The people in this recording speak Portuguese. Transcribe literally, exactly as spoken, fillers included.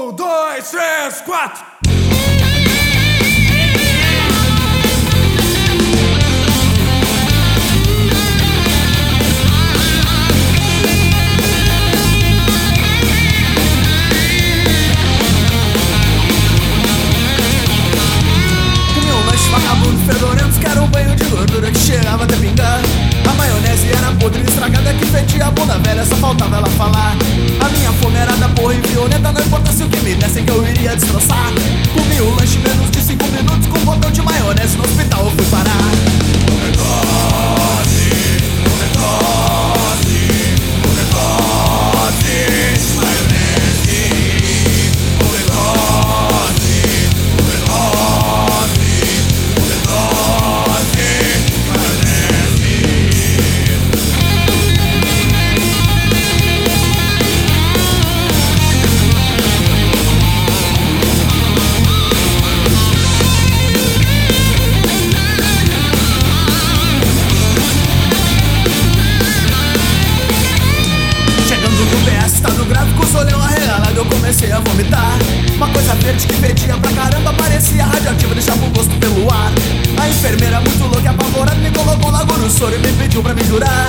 Um, dois, três, quatro. Comi um lanche vagabundo fedorento, que era um banho de gordura que cheirava até pingar. A maionese era podre e estragada que fedia a bunda velha, só faltava ela falar. A minha fome era da porra e violenta, não importasse o que me dessem que eu iria destroçar. Comi o lanche menos de cinco minutos, com um botão de maionese no hospital eu fui parar. Overdose, overdose, overdose, maionese. Overdose, overdose, overdose, maionese. Estado grave com o solhão arregalado, eu comecei a vomitar. Uma coisa verde que fedia pra caramba, parecia radioativa, deixava o gosto pelo ar. A enfermeira muito louca e apavorada me colocou logo no soro e me pediu pra me jurar.